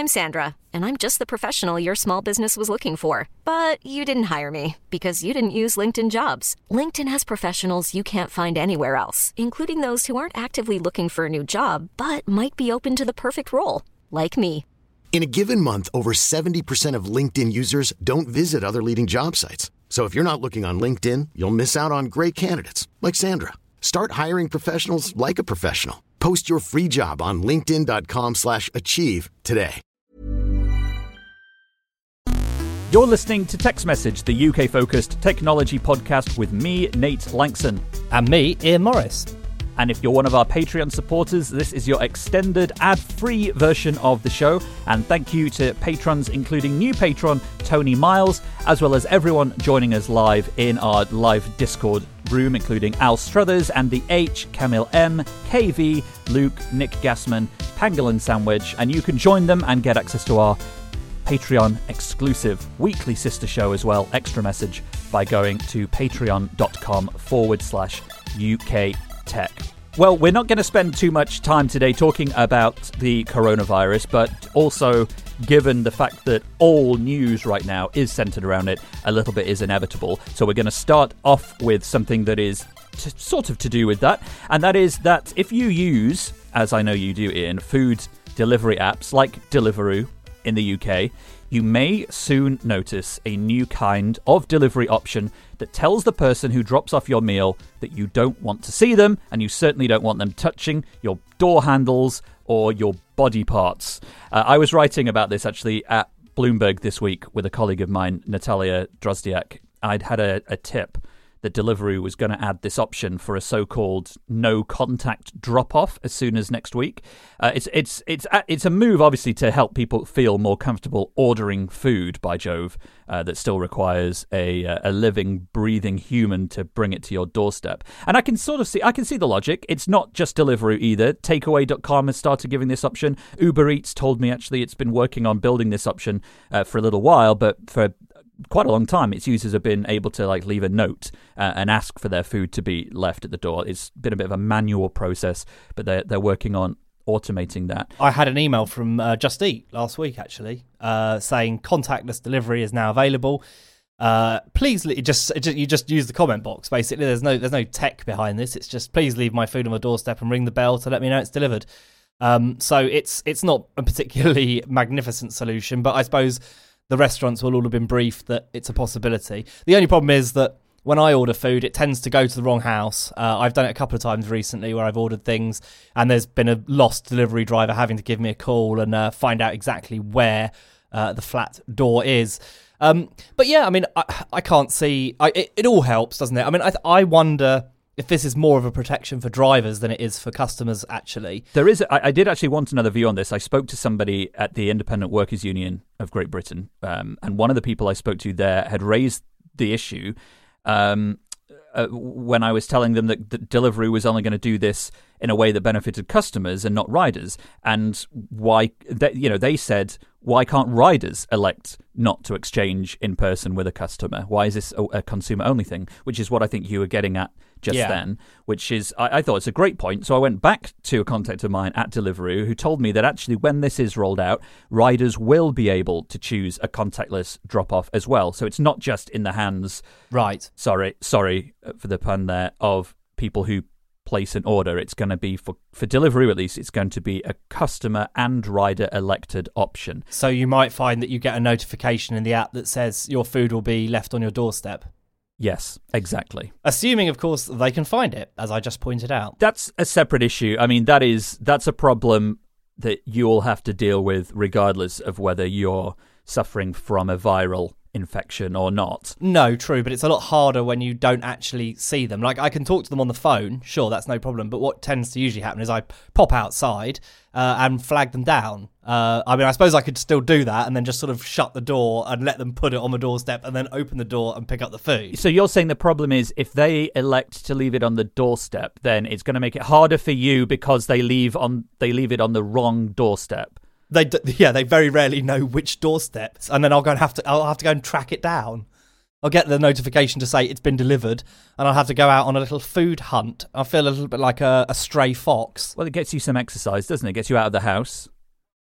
I'm Sandra, and I'm just the professional your small business was looking for. But you didn't hire me because you didn't use LinkedIn Jobs. LinkedIn has professionals you can't find anywhere else, including those who aren't actively looking for a new job, but might be open to the perfect role, like me. In a given month, over 70% of LinkedIn users don't visit other leading job sites. So if you're not looking on LinkedIn, you'll miss out on great candidates like Sandra. Start hiring professionals like a professional. Post your free job on linkedin.com/achieve today. You're listening to Text Message, the UK-focused technology podcast with me, Nate Lankson. And me, Ian Morris. And if you're one of our Patreon supporters, this is your extended ad-free version of the show. And thank you to patrons, including new patron Tony Miles, as well as everyone joining us live in our live Discord room, including Al Struthers, Andy H, Camille M, KV, Luke, Nick Gassman, Pangolin Sandwich, and you can join them and get access to our Patreon exclusive weekly sister show as well, Extra Message, by going to patreon.com/UK Tech. Well, we're not going to spend too much time today talking about the coronavirus, but also given the fact that all news right now is centered around it, a little bit is inevitable. So we're going to start off with something that is sort of to do with that, and that is that if you use, as I know you do, Ian, food delivery apps like Deliveroo in the UK, you may soon notice a new kind of delivery option that tells the person who drops off your meal that you don't want to see them, and you certainly don't want them touching your door handles or your body parts. I was writing about this actually at Bloomberg this week with a colleague of mine, Natalia Drozdiak. I'd had a tip that Deliveroo was going to add this option for a so-called no-contact drop-off as soon as next week. It's a move, obviously, to help people feel more comfortable ordering food, by Jove, that still requires a living, breathing human to bring it to your doorstep. And I can see the logic. It's not just Deliveroo either. Takeaway.com has started giving this option. Uber Eats told me, actually, it's been working on building this option for a little while, but for quite a long time, its users have been able to leave a note and ask for their food to be left at the door. It's been a bit of a manual process, but they're working on automating that. I had an email from Just Eat last week, actually, saying contactless delivery is now available. Please, you just use the comment box. Basically, there's no tech behind this. It's just please leave my food on my doorstep and ring the bell to let me know it's delivered. So it's not a particularly magnificent solution, but I suppose the restaurants will all have been briefed that it's a possibility. The only problem is that when I order food, it tends to go to the wrong house. I've done it a couple of times recently where I've ordered things and there's been a lost delivery driver having to give me a call and find out exactly where the flat door is. But yeah, I mean, I can't see... It all helps, doesn't it? I mean, I wonder if this is more of a protection for drivers than it is for customers, actually. There is. I did actually want another view on this. I spoke to somebody at the Independent Workers' Union of Great Britain, and one of the people I spoke to there had raised the issue when I was telling them that Deliveroo was only going to do this in a way that benefited customers and not riders. And why, they said, why can't riders elect not to exchange in person with a customer? Why is this a consumer-only thing? Which is what I think you were getting at just then, which is, I thought it's a great point. So I went back to a contact of mine at Deliveroo who told me that actually when this is rolled out, riders will be able to choose a contactless drop-off as well. So it's not just in the hands, right? Sorry for the pun there, of people who place an order. It's going to be, for Deliveroo at least, it's going to be a customer and rider elected option. So you might find that you get a notification in the app that says your food will be left on your doorstep. Yes, exactly. Assuming, of course, they can find it, as I just pointed out. That's a separate issue. I mean, that's a problem that you'll have to deal with regardless of whether you're suffering from a viral infection or not. No, true, but it's a lot harder when you don't actually see them. Like, I can talk to them on the phone, sure, that's no problem, but what tends to usually happen is I pop outside and flag them down. I mean, I suppose I could still do that and then just sort of shut the door and let them put it on the doorstep and then open the door and pick up the food. So you're saying the problem is if they elect to leave it on the doorstep, then it's going to make it harder for you because they leave it on the wrong doorstep. They very rarely know which doorsteps, and then I'll have to go and track it down. I'll get the notification to say it's been delivered, and I'll have to go out on a little food hunt. I feel a little bit like a stray fox. Well, it gets you some exercise, doesn't it? It gets you out of the house.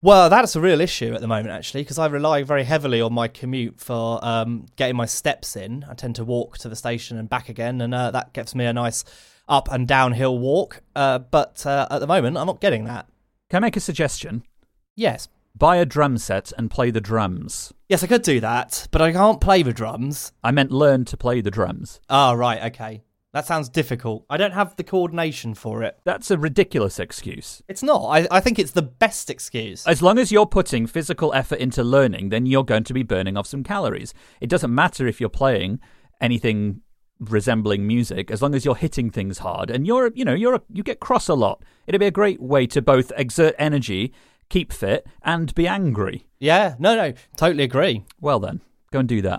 Well, that's a real issue at the moment, actually, because I rely very heavily on my commute for getting my steps in. I tend to walk to the station and back again, and that gets me a nice up and downhill walk. But at the moment, I'm not getting that. Can I make a suggestion? Yes. Buy a drum set and play the drums. Yes, I could do that, but I can't play the drums. I meant learn to play the drums. Ah, right, okay. That sounds difficult. I don't have the coordination for it. That's a ridiculous excuse. It's not. I think it's the best excuse. As long as you're putting physical effort into learning, then you're going to be burning off some calories. It doesn't matter if you're playing anything resembling music, as long as you're hitting things hard and you get cross a lot. It'd be a great way to both exert energy, keep fit, and be angry. Yeah, no, totally agree. Well then, go and do that.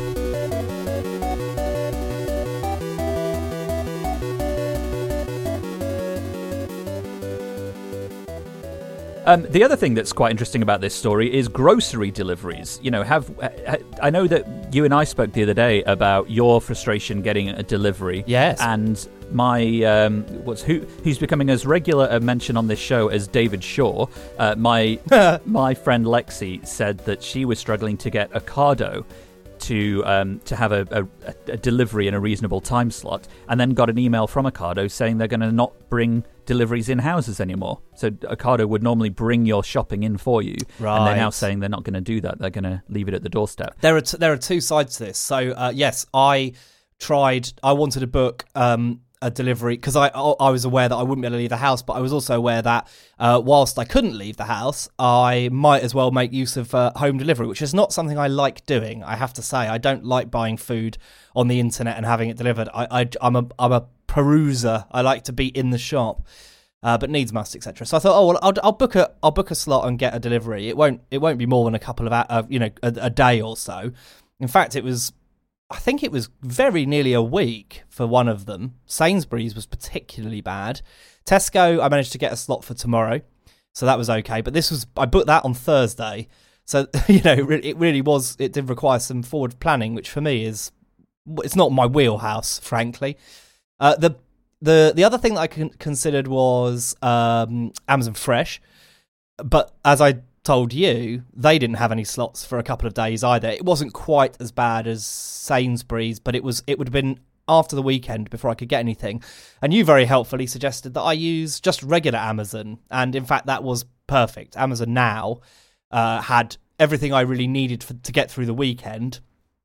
The other thing that's quite interesting about this story is grocery deliveries. You know, I know that you and I spoke the other day about your frustration getting a delivery. Yes. And my who's becoming as regular a mention on this show as David Shaw. My friend Lexi said that she was struggling to get Ocado to have a delivery in a reasonable time slot, and then got an email from Ocado saying they're going to not bring deliveries in houses anymore. So Ocado would normally bring your shopping in for you, right. And they're now saying they're not going to do that. They're going to leave it at the doorstep. There are two sides to this. So yes, I wanted to book a delivery because I was aware that I wouldn't be able to leave the house, but I was also aware that whilst I couldn't leave the house, I might as well make use of home delivery, which is not something I like doing. I have to say, I don't like buying food on the internet and having it delivered. I'm a peruser. I like to be in the shop, but needs must, etc. So I thought, well, I'll book a slot and get a delivery. It won't be more than a couple of a day or so. In fact, I think it was very nearly a week for one of them. Sainsbury's was particularly bad. Tesco, I managed to get a slot for tomorrow, so that was okay. But I booked that on Thursday, so it did require some forward planning, which for me it's not my wheelhouse, frankly. The other thing that I considered was Amazon Fresh, but as I told you, they didn't have any slots for a couple of days either. It wasn't quite as bad as Sainsbury's, but it would have been after the weekend before I could get anything. And you very helpfully suggested that I use just regular Amazon, and in fact that was perfect. Amazon Now had everything I really needed to get through the weekend,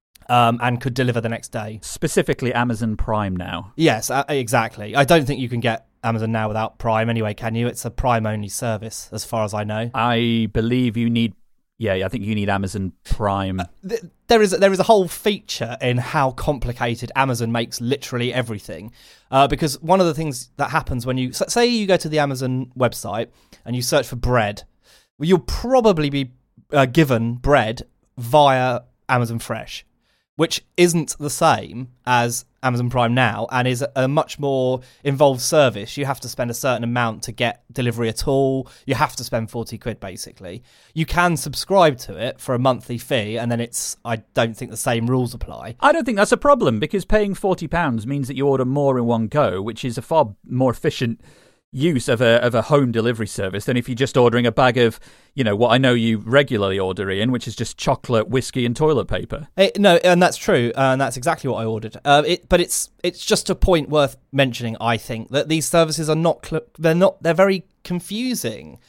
and could deliver the next day. Specifically Amazon Prime Now. Yes, exactly. I don't think you can get Amazon Now without Prime anyway, can you? It's a Prime-only service, as far as I know. I believe you need... Yeah, I think you need Amazon Prime. There is a whole feature in how complicated Amazon makes literally everything. Because one of the things that happens when you... Say you go to the Amazon website and you search for bread, well, you'll probably be given bread via Amazon Fresh, which isn't the same as Amazon Prime Now and is a much more involved service. You have to spend a certain amount to get delivery at all. You have to spend 40 quid, basically. You can subscribe to it for a monthly fee, and then I don't think the same rules apply. I don't think that's a problem, because paying £40 means that you order more in one go, which is a far more efficient use of a home delivery service than if you're just ordering a bag of, what I know you regularly order, Ian, which is just chocolate, whiskey and toilet paper. No, and that's true, and that's exactly what I ordered. But it's just a point worth mentioning, I think, that these services are they're very confusing.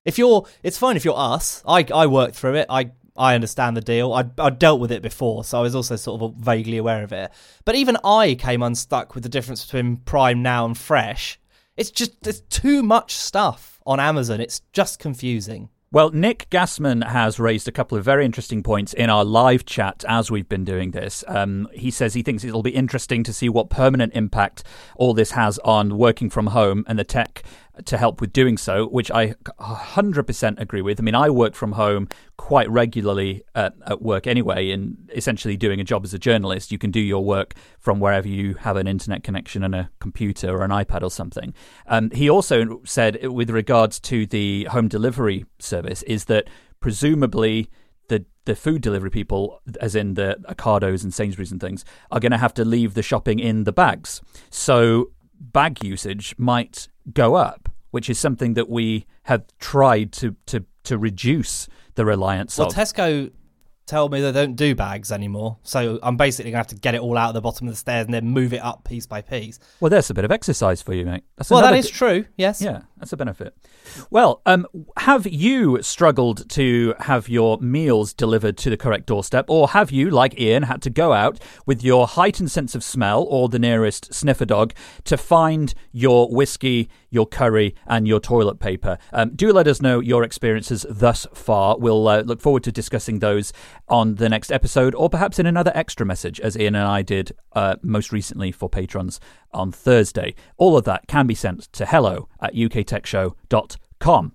It's fine if you're us. I worked through it. I understand the deal. I dealt with it before, so I was also sort of vaguely aware of it. But even I came unstuck with the difference between Prime Now and Fresh. There's too much stuff on Amazon. It's just confusing. Well, Nick Gassman has raised a couple of very interesting points in our live chat as we've been doing this. He says he thinks it'll be interesting to see what permanent impact all this has on working from home and the tech to help with doing so, which I 100% agree with. I mean, I work from home quite regularly at work anyway, and essentially doing a job as a journalist, you can do your work from wherever you have an internet connection and a computer or an iPad or something. He also said, with regards to the home delivery service, is that presumably the food delivery people, as in the Ocados and Sainsbury's and things, are going to have to leave the shopping in the bags. So bag usage might go up, which is something that we have tried to to reduce the reliance Well, of. Tesco tell me they don't do bags anymore, so I'm basically going to have to get it all out of the bottom of the stairs and then move it up piece by piece. Well, there's a bit of exercise for you, mate. That is true, yes. Yeah, that's a benefit. Well, have you struggled to have your meals delivered to the correct doorstep, or have you, like Ian, had to go out with your heightened sense of smell or the nearest sniffer dog to find your whiskey, your curry, and your toilet paper? Do let us know your experiences thus far. We'll look forward to discussing those on the next episode, or perhaps in another extra message, as Ian and I did most recently for patrons on Thursday. All of that can be sent to hello@uktszshow.com.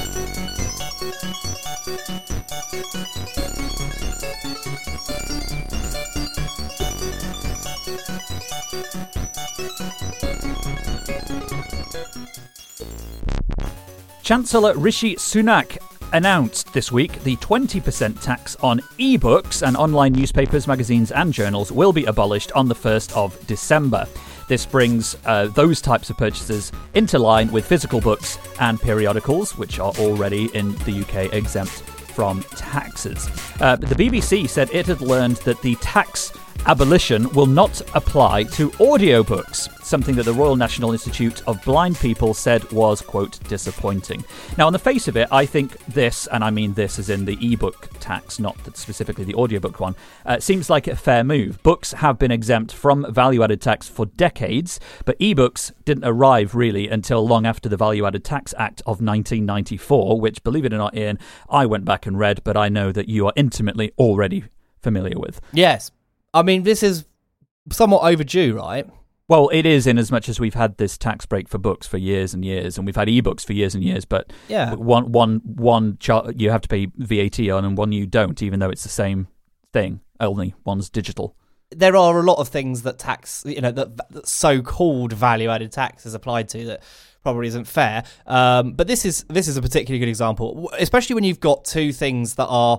Chancellor Rishi Sunak announced this week the 20% tax on e-books, and online newspapers, magazines and journals will be abolished on the 1st of December. This brings those types of purchases into line with physical books and periodicals, which are already in the UK exempt from taxes. The BBC said it had learned that the tax abolition will not apply to audiobooks, something that the Royal National Institute of Blind People said was, quote, disappointing. Now, on the face of it, I think this, and I mean this as in the ebook tax, not specifically the audiobook one, seems like a fair move. Books have been exempt from value-added tax for decades, but ebooks didn't arrive really until long after the Value-Added Tax Act of 1994, which, believe it or not, Ian, I went back and read, but I know that you are intimately already familiar with. Yes. I mean, this is somewhat overdue, right? Well, it is, in as much as we've had this tax break for books for years and years, and we've had ebooks for years and years, but yeah, one you have to pay VAT on, and one you don't, even though it's the same thing, only one's digital. There are a lot of things that tax, that so-called value-added tax is applied to that probably isn't fair. But this is a particularly good example, especially when you've got two things that are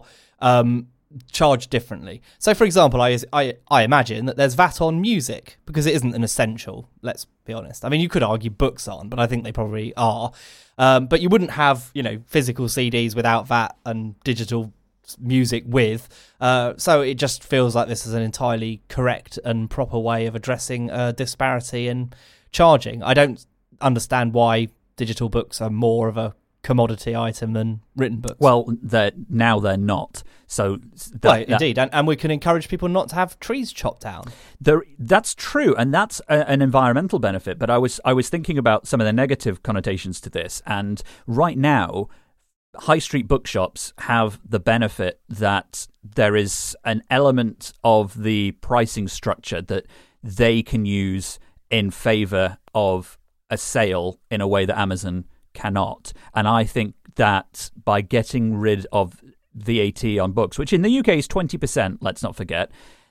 charged differently. So, for example, I imagine that there's VAT on music because it isn't an essential. Let's be honest. I mean, you could argue books aren't, but I think they probably are. But you wouldn't have, physical CDs without VAT and digital music with. So it just feels like this is an entirely correct and proper way of addressing a disparity in charging. I don't understand why digital books are more of a commodity item than written books. Well, they're not. So indeed, and we can encourage people not to have trees chopped down. That's true, and that's an environmental benefit. But I was thinking about some of the negative connotations to this, and right now, high street bookshops have the benefit that there is an element of the pricing structure that they can use in favour of a sale in a way that Amazon cannot. And I think that by getting rid of VAT on books, which in the UK is 20%, let's not forget,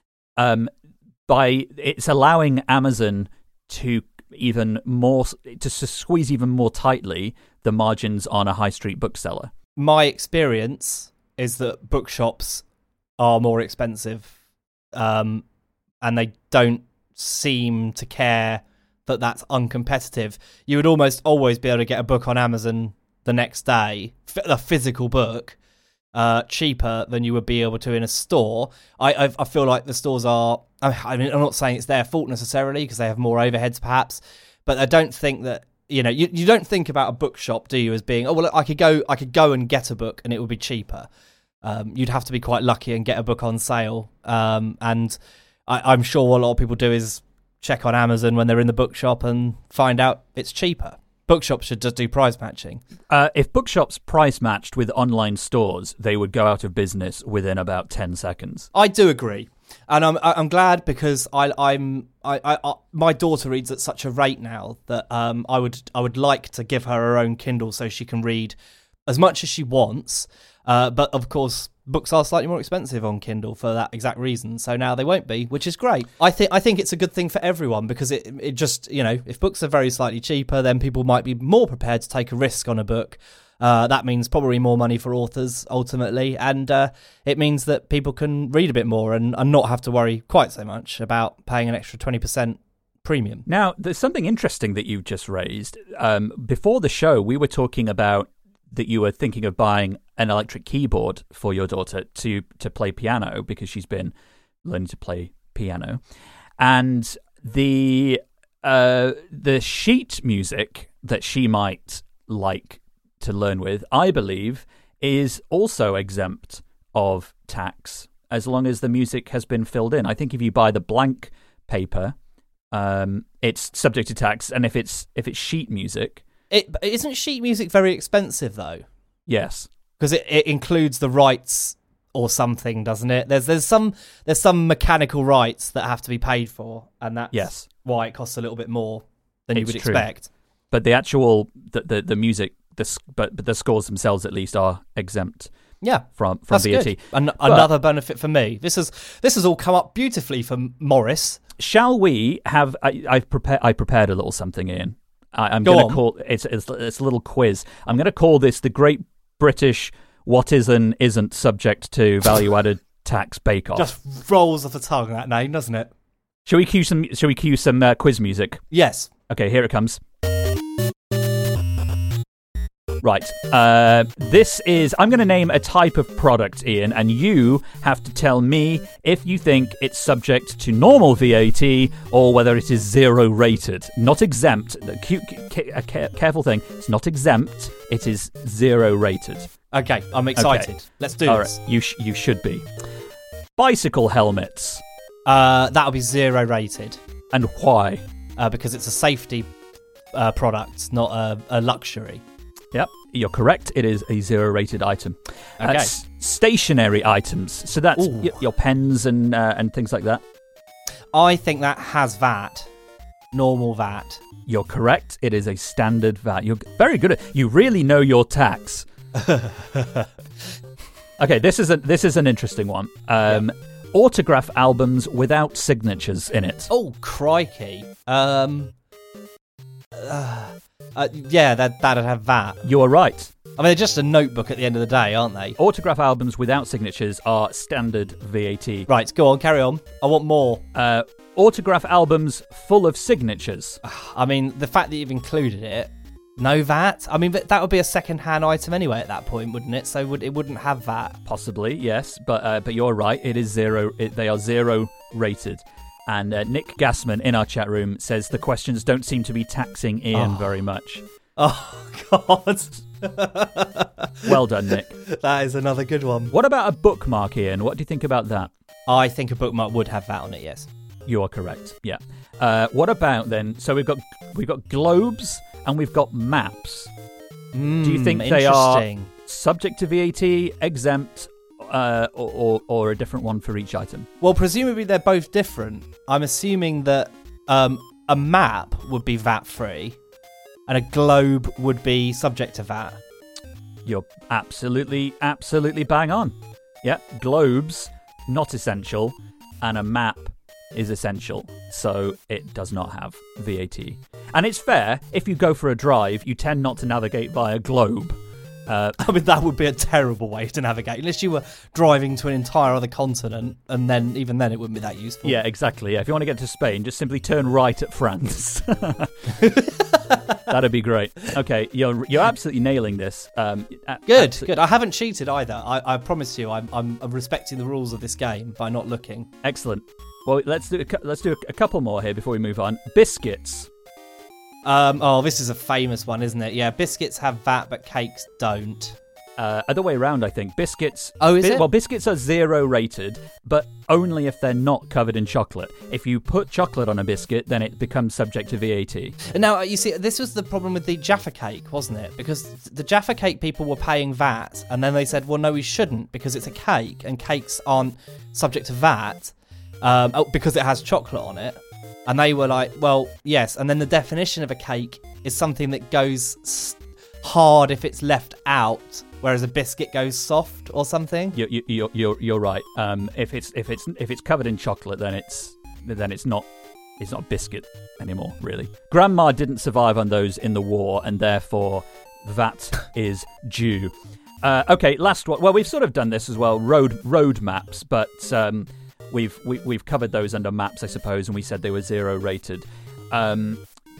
it's allowing Amazon to squeeze even more tightly the margins on a high street bookseller. My experience is that bookshops are more expensive, and they don't seem to care that that's uncompetitive. You would almost always be able to get a book on Amazon the next day, a physical book, cheaper than you would be able to in a store. I feel like the stores are, I mean, I'm not saying it's their fault necessarily because they have more overheads perhaps, but I don't think that, you don't think about a bookshop, do you, as being, oh, well, I could go and get a book and it would be cheaper. You'd have to be quite lucky and get a book on sale. And I'm sure what a lot of people do is check on Amazon when they're in the bookshop and find out it's cheaper. Bookshops should just do price matching. If bookshops price matched with online stores, they would go out of business within about 10 seconds. I do agree. And I'm glad because my daughter reads at such a rate now that I would like to give her own Kindle so she can read as much as she wants. But of course, books are slightly more expensive on Kindle for that exact reason. So now they won't be, which is great. I think it's a good thing for everyone because it just, if books are very slightly cheaper, then people might be more prepared to take a risk on a book. That means probably more money for authors ultimately, and it means that people can read a bit more and not have to worry quite so much about paying an extra 20% premium. Now, there's something interesting that you just raised. Before the show, we were talking about that you were thinking of buying an electric keyboard for your daughter to play piano because she's been learning to play piano, and the sheet music that she might like to learn with, I believe, is also exempt of tax as long as the music has been filled in. I think if you buy the blank paper, it's subject to tax, and if it's sheet music, isn't sheet music very expensive though? Yes, because it includes the rights or something, doesn't it? There's some mechanical rights that have to be paid for, and that's why it costs a little bit more than you would expect. But the actual the music, but the scores themselves at least are exempt. Yeah, from that's VAT. Good. Another benefit for me. This has all come up beautifully for Morris. Shall we have? I prepared a little something, Ian. I'm going to call it's a little quiz. I'm going to call this the Great British What Is and Isn't Subject to Value Added Tax Bake Off. Just rolls off the tongue, that name, doesn't it? Shall we cue some quiz music? Yes. Okay, here it comes. Right. This is... I'm going to name a type of product, Ian, and you have to tell me if you think it's subject to normal VAT or whether it is zero rated. Not exempt. Careful thing. It's not exempt. It is zero rated. Okay, I'm excited. Okay. Let's do this. Right. You should be. Bicycle helmets. That'll be zero rated. And why? Because it's a safety product, not a luxury. Yep, you're correct. It is a zero-rated item. Okay. Stationary items. So that's your pens and things like that. I think that has VAT. Normal VAT. You're correct. It is a standard VAT. You're very good at. You really know your tax. Okay, this is an interesting one. Autograph albums without signatures in it. Oh, crikey. Yeah, that'd have VAT. You are right. I mean, they're just a notebook at the end of the day, aren't they? Autograph albums without signatures are standard VAT. Right, go on, carry on. I want more. Autograph albums full of signatures. I mean, the fact that you've included it, no VAT. I mean, that would be a second-hand item anyway at that point, wouldn't it? So it wouldn't have VAT. Possibly, yes, but you're right. It is zero. They are zero rated. And Nick Gassman in our chat room says the questions don't seem to be taxing Ian very much. Oh, God. Well done, Nick. That is another good one. What about a bookmark, Ian? What do you think about that? I think a bookmark would have VAT on it, yes. You are correct, yeah. What about then? So we've got globes and we've got maps. Do you think they are subject to VAT, exempt, or a different one for each item? Well, presumably they're both different. I'm assuming that a map would be VAT-free and a globe would be subject to VAT. You're absolutely bang on. Yeah, globes, not essential, and a map is essential, so it does not have VAT. And it's fair, if you go for a drive, you tend not to navigate via globe. I mean, that would be a terrible way to navigate, unless you were driving to an entire other continent, and then even then it wouldn't be that useful. Yeah, exactly. Yeah. If you want to get to Spain, just simply turn right at France. That'd be great. Okay, you're absolutely nailing this. Good. I haven't cheated either. I promise you, I'm respecting the rules of this game by not looking. Excellent. Well, let's do a couple more here before we move on. Biscuits. This is a famous one, isn't it? Yeah, biscuits have VAT, but cakes don't. Other way around, I think. Biscuits... Oh, is it? Well, biscuits are zero rated, but only if they're not covered in chocolate. If you put chocolate on a biscuit, then it becomes subject to VAT. Now, you see, this was the problem with the Jaffa Cake, wasn't it? Because the Jaffa Cake people were paying VAT, and then they said, well, no, we shouldn't, because it's a cake, and cakes aren't subject to VAT, because it has chocolate on it. And they were like, well, yes. And then the definition of a cake is something that goes hard if it's left out, whereas a biscuit goes soft or something. You're right. If it's covered in chocolate, then it's not a biscuit anymore, really. Grandma didn't survive on those in the war, and therefore VAT is due. Okay, last one. Well, we've sort of done this as well. Road maps, but. We've covered those under maps, I suppose, and we said they were zero rated.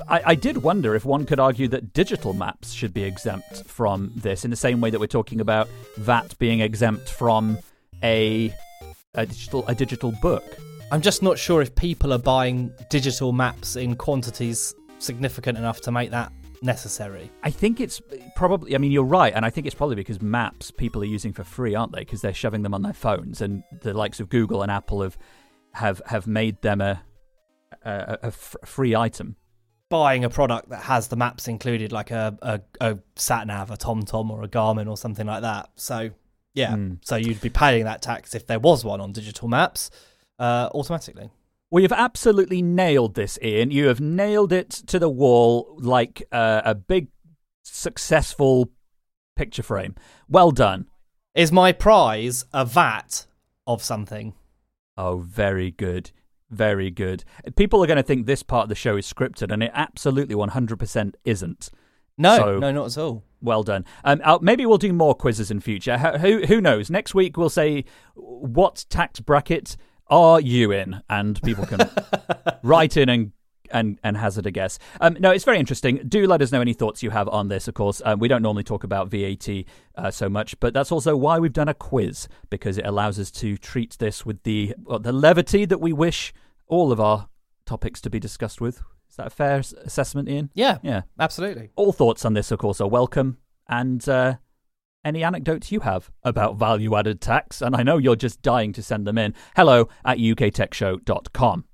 I did wonder if one could argue that digital maps should be exempt from this in the same way that we're talking about VAT being exempt from a digital book. I'm just not sure if people are buying digital maps in quantities significant enough to make that necessary. I think it's probably, I mean, you're right, and I think it's probably because maps people are using for free, aren't they? Because they're shoving them on their phones, and the likes of Google and Apple have made them a free item. Buying a product that has the maps included, like a sat-nav, a TomTom or a Garmin or something like that. So, yeah, so you'd be paying that tax if there was one on digital maps automatically. Well, you've absolutely nailed this, Ian. You have nailed it to the wall like a big, successful picture frame. Well done. Is my prize a VAT of something? Oh, very good. Very good. People are going to think this part of the show is scripted, and it absolutely 100% isn't. No, not at all. Well done. Maybe we'll do more quizzes in future. Who knows? Next week we'll say, what tax bracket are you in? And people can write in and hazard a guess. No, it's very interesting. Do let us know any thoughts you have on this, of course. We don't normally talk about VAT so much, but that's also why we've done a quiz, because it allows us to treat this with the levity that we wish all of our topics to be discussed with. Is that a fair assessment, Ian? Yeah, absolutely. All thoughts on this, of course, are welcome. And any anecdotes you have about value-added tax, and I know you're just dying to send them in, hello@uktechshow.com.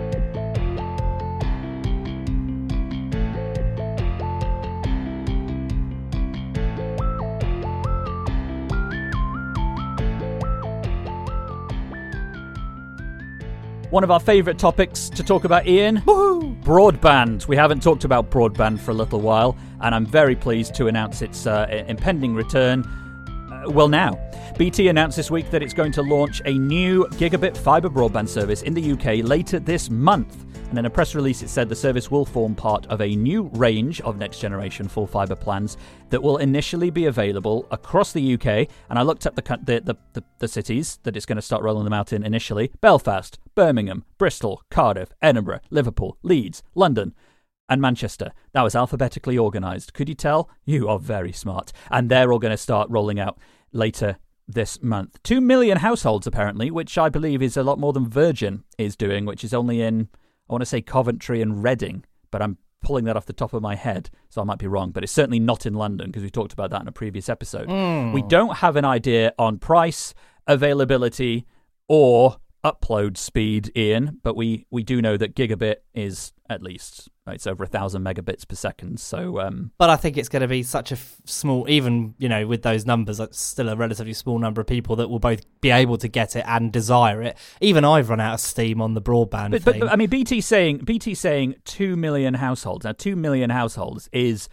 One of our favourite topics to talk about, Ian. Woohoo! Broadband. We haven't talked about broadband for a little while, and I'm very pleased to announce its impending return. Now. BT announced this week that it's going to launch a new gigabit fibre broadband service in the UK later this month. And in a press release, it said the service will form part of a new range of next-generation full fibre plans that will initially be available across the UK. And I looked up the cities that it's going to start rolling them out in initially. Belfast, Birmingham, Bristol, Cardiff, Edinburgh, Liverpool, Leeds, London, and Manchester. That was alphabetically organised. Could you tell? You are very smart. And they're all going to start rolling out later this month. 2 million households, apparently, which I believe is a lot more than Virgin is doing, which is only in, I want to say, Coventry and Reading, but I'm pulling that off the top of my head, so I might be wrong. But it's certainly not in London, because we talked about that in a previous episode. We don't have an idea on price, availability, or upload speed, Ian, but we do know that gigabit is at least, it's over 1,000 megabits per second. So, but I think it's going to be such a small, even with those numbers, it's still a relatively small number of people that will both be able to get it and desire it. Even I've run out of steam on the broadband thing. But I mean, BT saying 2 million households. Now, 2 million households is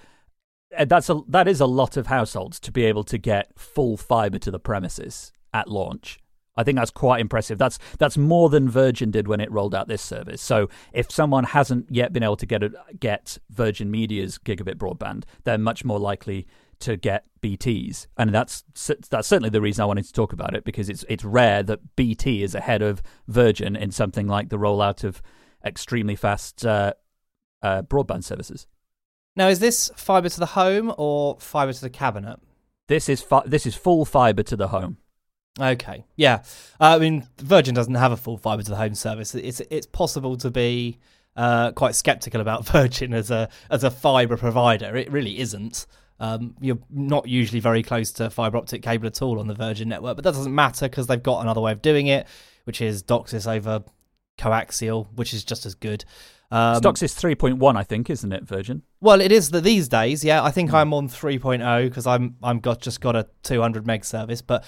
that is a lot of households to be able to get full fibre to the premises at launch. I think that's quite impressive. That's more than Virgin did when it rolled out this service. So if someone hasn't yet been able to get Virgin Media's gigabit broadband, they're much more likely to get BT's. And that's certainly the reason I wanted to talk about it, because it's rare that BT is ahead of Virgin in something like the rollout of extremely fast broadband services. Now, is this fibre to the home or fibre to the cabinet? This is full fibre to the home. Okay, yeah. I mean, Virgin doesn't have a full fibre to the home service. It's possible to be quite sceptical about Virgin as a fibre provider. It really isn't. You're not usually very close to fibre optic cable at all on the Virgin network, but that doesn't matter because they've got another way of doing it, which is DOCSIS over coaxial, which is just as good. It's DOCSIS 3.1, I think, isn't it, Virgin? Well, it is these days. Yeah, I think I'm on 3.0 because I'm just got a 200 meg service. But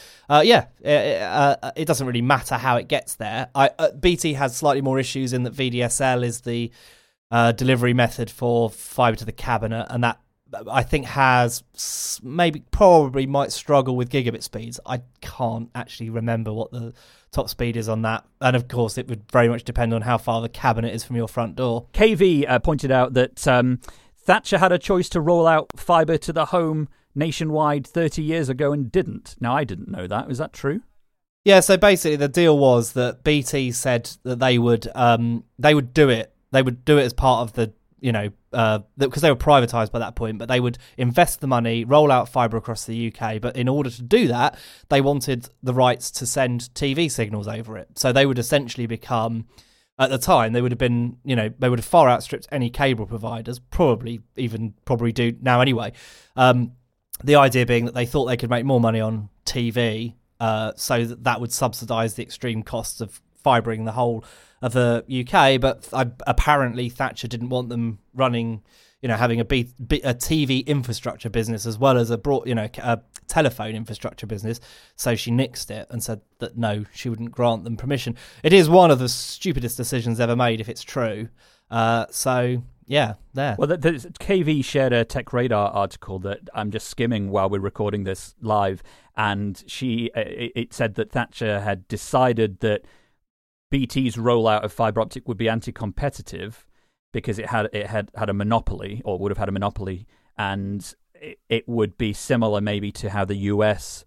it doesn't really matter how it gets there. BT has slightly more issues in that VDSL is the delivery method for fibre to the cabinet, and that I think has probably might struggle with gigabit speeds. I can't actually remember what the top speed is on that, and of course it would very much depend on how far the cabinet is from your front door. KV pointed out that Thatcher had a choice to roll out fibre to the home nationwide 30 years ago and didn't. Now, I didn't know that. Is that true? Yeah, so basically the deal was that BT said that they would do it. They would do it as part of the because they were privatised by that point, but they would invest the money, roll out fibre across the UK. But in order to do that, they wanted the rights to send TV signals over it. So they would essentially become, at the time, they would have far outstripped any cable providers, probably do now anyway. The idea being that they thought they could make more money on TV, so that would subsidise the extreme costs of fibring the whole of the UK, but apparently Thatcher didn't want them running, having a TV infrastructure business as well as a telephone infrastructure business. So she nixed it and said that no, she wouldn't grant them permission. It is one of the stupidest decisions ever made, if it's true. So yeah, there. Well, the KV shared a Tech Radar article that I'm just skimming while we're recording this live, and it said that Thatcher had decided that BT's rollout of fibre optic would be anti-competitive because it had a monopoly, or would have had a monopoly, and it would be similar maybe to how the US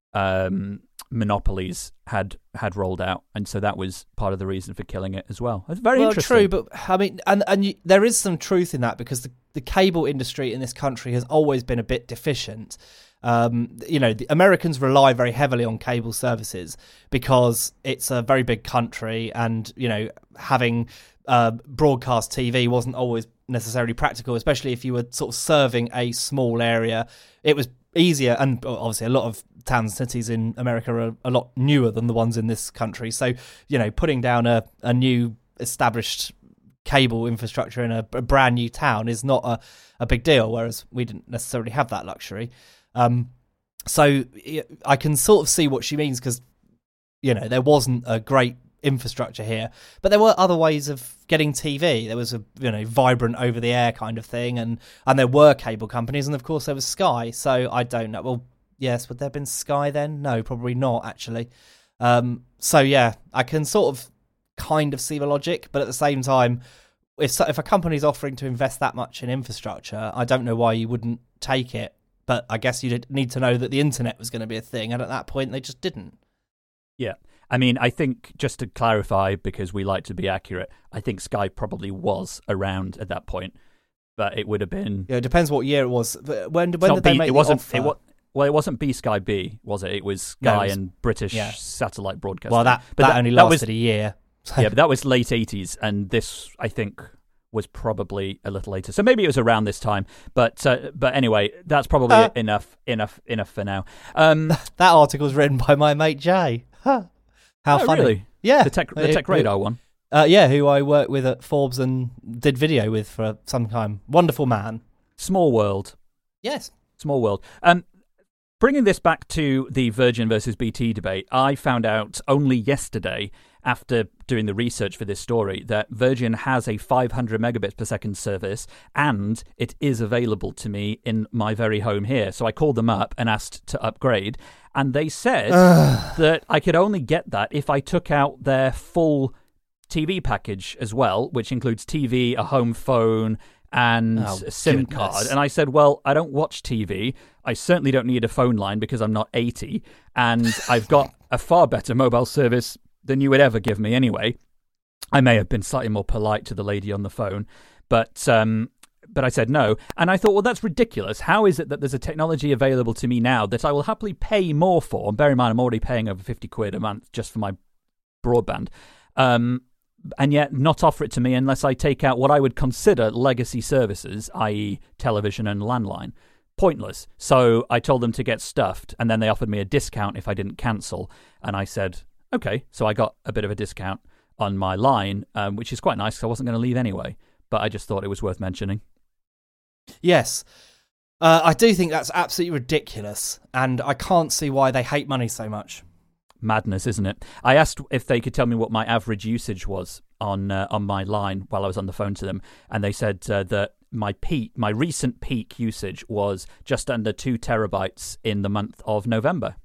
monopolies had rolled out, and so that was part of the reason for killing it as well. It's very interesting. True, but I mean, and there is some truth in that, because the cable industry in this country has always been a bit deficient. The Americans rely very heavily on cable services because it's a very big country, and having broadcast TV wasn't always necessarily practical, especially if you were sort of serving a small area. It was easier, and obviously a lot of towns and cities in America are a lot newer than the ones in this country. So putting down a new established cable infrastructure in a brand new town is not a big deal, whereas we didn't necessarily have that luxury. So I can sort of see what she means, because there wasn't a great infrastructure here, but there were other ways of getting TV. There was a vibrant over the air kind of thing, and there were cable companies, and of course there was Sky. So I don't know. Well, yes, would there have been Sky then? No, probably not actually. So yeah, I can sort of kind of see the logic, but at the same time, if a company's offering to invest that much in infrastructure, I don't know why you wouldn't take it. But I guess you did need to know that the internet was going to be a thing, and at that point they just didn't. Yeah. I mean, I think, just to clarify, because we like to be accurate, I think Sky probably was around at that point, but it would have been... Yeah, it depends what year it was. When did they make the offer? It wasn't B Sky B, was it? It was Sky and British Satellite Broadcasting. Well, that only lasted a year. Yeah, but that was late 80s, and this, I think, was probably a little later. So maybe it was around this time. But anyway, that's probably enough for now. That article was written by my mate Jay. How funny. Really? Yeah. The Tech Radar one. Who I worked with at Forbes and did video with for some time. Wonderful man. Small world. Yes. Small world. Bringing this back to the Virgin versus BT debate, I found out only yesterday, after doing the research for this story, that Virgin has a 500 megabits per second service, and it is available to me in my very home here. So I called them up and asked to upgrade, and they said that I could only get that if I took out their full TV package as well, which includes TV, a home phone, and a SIM card. And I said, well, I don't watch TV. I certainly don't need a phone line because I'm not 80, and I've got a far better mobile service than you would ever give me anyway. I may have been slightly more polite to the lady on the phone, but I said no. And I thought, well, that's ridiculous. How is it that there's a technology available to me now that I will happily pay more for? And bear in mind, I'm already paying over 50 quid a month just for my broadband. And yet not offer it to me unless I take out what I would consider legacy services, i.e. television and landline. Pointless. So I told them to get stuffed, and then they offered me a discount if I didn't cancel. And I said, okay. So I got a bit of a discount on my line, which is quite nice because I wasn't going to leave anyway. But I just thought it was worth mentioning. Yes. I do think that's absolutely ridiculous, and I can't see why they hate money so much. Madness, isn't it? I asked if they could tell me what my average usage was on my line while I was on the phone to them, and they said that my recent peak usage was just under 2 terabytes in the month of November.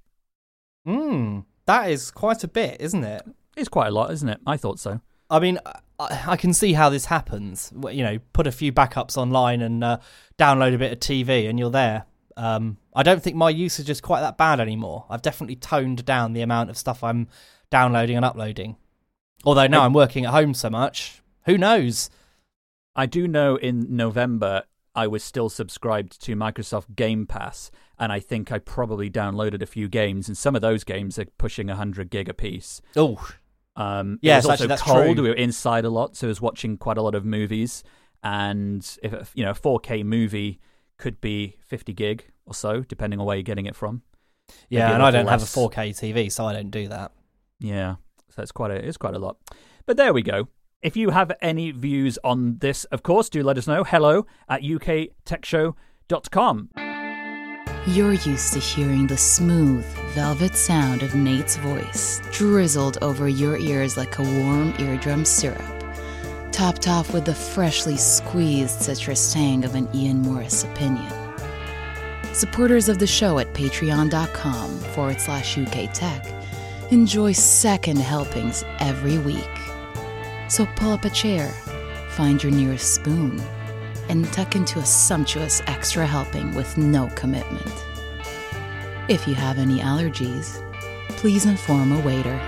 That is quite a bit, isn't it? It's quite a lot, isn't it? I thought so. I mean, I can see how this happens. Put a few backups online and download a bit of TV, and you're there. I don't think my usage is quite that bad anymore. I've definitely toned down the amount of stuff I'm downloading and uploading. Although now I'm working at home so much, who knows? I do know in November I was still subscribed to Microsoft Game Pass, and I think I probably downloaded a few games, and some of those games are pushing 100 gig apiece. Oh, yes, also that's cold. true. We were inside a lot, so I was watching quite a lot of movies. And if a 4K movie could be 50 gig or so, depending on where you're getting it from. Yeah, and I don't have a 4K TV, so I don't do that. Yeah, so it's quite a lot. But there we go. If you have any views on this, of course, do let us know. hello@uktechshow.com. You're used to hearing the smooth, velvet sound of Nate's voice drizzled over your ears like a warm eardrum syrup, topped off with the freshly squeezed citrus tang of an Ian Morris opinion. Supporters of the show at patreon.com/UKTech enjoy second helpings every week. So pull up a chair, find your nearest spoon, and tuck into a sumptuous extra helping with no commitment. If you have any allergies, please inform a waiter.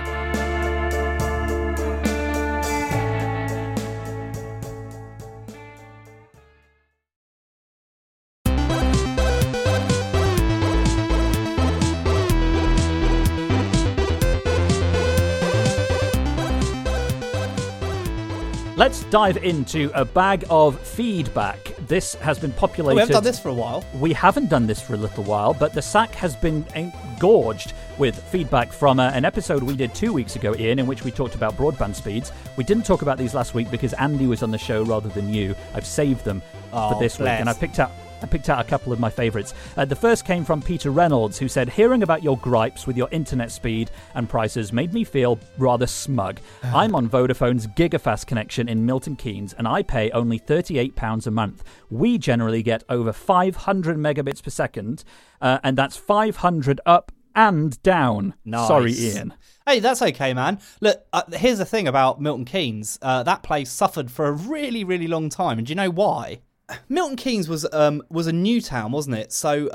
Let's dive into a bag of feedback. This has been populated... We haven't done this for a while. We haven't done this for a little while, but the sack has been engorged with feedback from an episode we did 2 weeks ago, Ian, in which we talked about broadband speeds. We didn't talk about these last week because Andy was on the show rather than you. I've saved them for this week, and I picked out a couple of my favourites. The first came from Peter Reynolds, who said, hearing about your gripes with your internet speed and prices made me feel rather smug. I'm on Vodafone's Gigafast connection in Milton Keynes, and I pay only £38 a month. We generally get over 500 megabits per second, and that's 500 up and down. Nice. Sorry, Ian. Hey, that's okay, man. Look, here's the thing about Milton Keynes. That place suffered for a really, really long time, and do you know why? Milton Keynes was a new town, wasn't it? So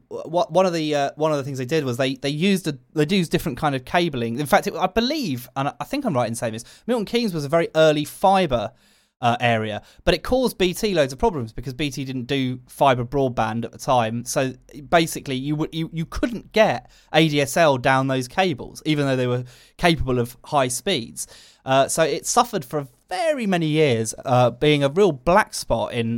one of the things they did was they used different kind of cabling. In fact, I believe, and I think I'm right in saying this, Milton Keynes was a very early fibre area, but it caused BT loads of problems because BT didn't do fibre broadband at the time. So basically, you couldn't get ADSL down those cables, even though they were capable of high speeds. So it suffered for very many years, being a real black spot in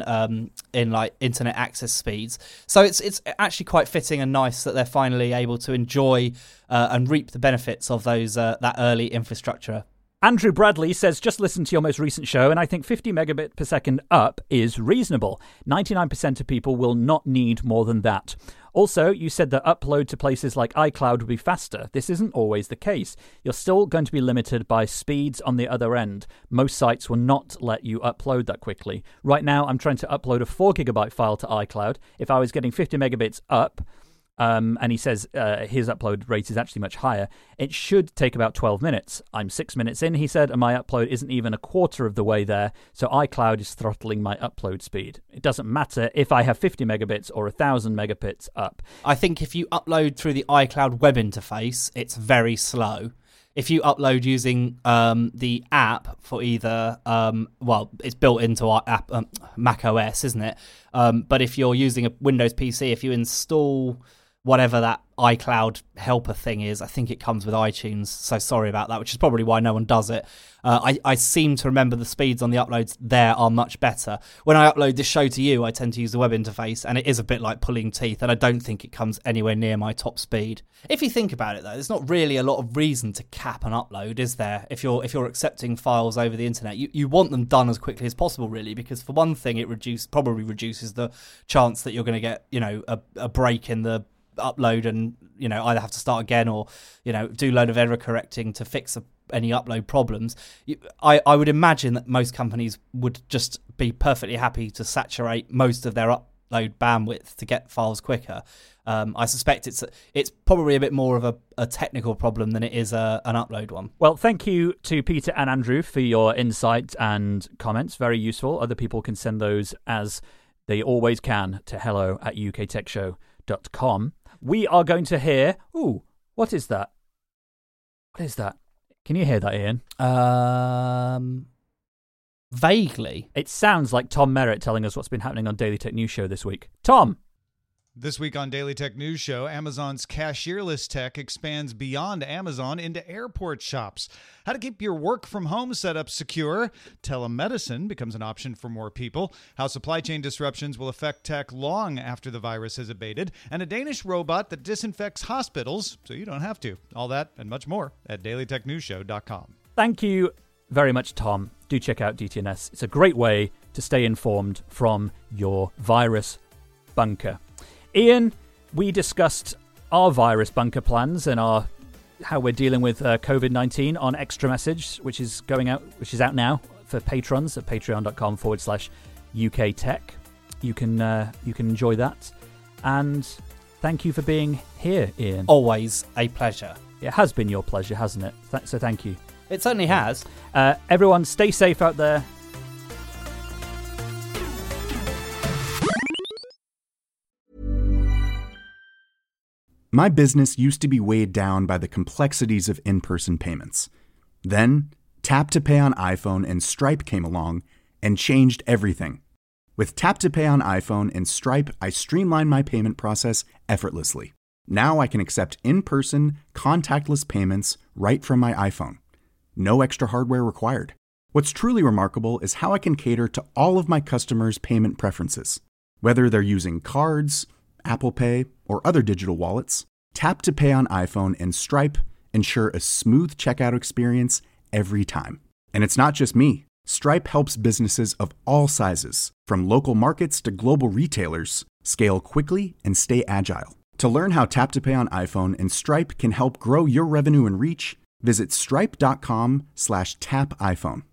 like internet access speeds. So it's actually quite fitting and nice that they're finally able to enjoy and reap the benefits of those that early infrastructure. Andrew Bradley says, just listen to your most recent show, and I think 50 megabit per second up is reasonable. 99% of people will not need more than that. Also, you said that upload to places like iCloud would be faster. This isn't always the case. You're still going to be limited by speeds on the other end. Most sites will not let you upload that quickly. Right now, I'm trying to upload a 4 gigabyte file to iCloud. If I was getting 50 megabits up, and he says his upload rate is actually much higher, it should take about 12 minutes. I'm 6 minutes in, he said, and my upload isn't even a quarter of the way there, so iCloud is throttling my upload speed. It doesn't matter if I have 50 megabits or 1,000 megabits up. I think if you upload through the iCloud web interface, it's very slow. If you upload using the app for either, it's built into our app, Mac OS, isn't it? But if you're using a Windows PC, if you install whatever that iCloud helper thing is, I think it comes with iTunes, so sorry about that, which is probably why no one does it. I seem to remember the speeds on the uploads there are much better. When I upload this show to you, I tend to use the web interface, and it is a bit like pulling teeth, and I don't think it comes anywhere near my top speed. If you think about it, though, there's not really a lot of reason to cap an upload, is there? If you're accepting files over the internet, you want them done as quickly as possible, really, because for one thing, it probably reduces the chance that you're going to get, a break in the upload and either have to start again or do a load of error correcting to fix any upload problems. I would imagine that most companies would just be perfectly happy to saturate most of their upload bandwidth to get files quicker. I suspect it's probably a bit more of a technical problem than it is an upload one. Well, thank you to Peter and Andrew for your insight and comments. Very useful. Other people can send those as they always can to hello@uktechshow.com. We are going to hear... Ooh, what is that? What is that? Can you hear that, Ian? Vaguely. It sounds like Tom Merritt telling us what's been happening on Daily Tech News Show this week. Tom! This week on Daily Tech News Show, Amazon's cashierless tech expands beyond Amazon into airport shops. How to keep your work-from-home setup secure. Telemedicine becomes an option for more people. How supply chain disruptions will affect tech long after the virus has abated. And a Danish robot that disinfects hospitals so you don't have to. All that and much more at dailytechnewsshow.com. Thank you very much, Tom. Do check out DTNS. It's a great way to stay informed from your virus bunker. Ian, we discussed our virus bunker plans and how we're dealing with COVID-19 on Extra Message, which is out now for patrons at patreon.com/UK Tech. You can enjoy that. And thank you for being here, Ian. Always a pleasure. It has been your pleasure, hasn't it? So thank you. It certainly has. Everyone, stay safe out there. My business used to be weighed down by the complexities of in-person payments. Then, Tap to Pay on iPhone and Stripe came along and changed everything. With Tap to Pay on iPhone and Stripe, I streamlined my payment process effortlessly. Now I can accept in-person, contactless payments right from my iPhone. No extra hardware required. What's truly remarkable is how I can cater to all of my customers' payment preferences. Whether they're using cards, Apple Pay, or other digital wallets, Tap to Pay on iPhone and Stripe ensure a smooth checkout experience every time. And it's not just me. Stripe helps businesses of all sizes, from local markets to global retailers, scale quickly and stay agile. To learn how Tap to Pay on iPhone and Stripe can help grow your revenue and reach, visit stripe.com/tapiphone.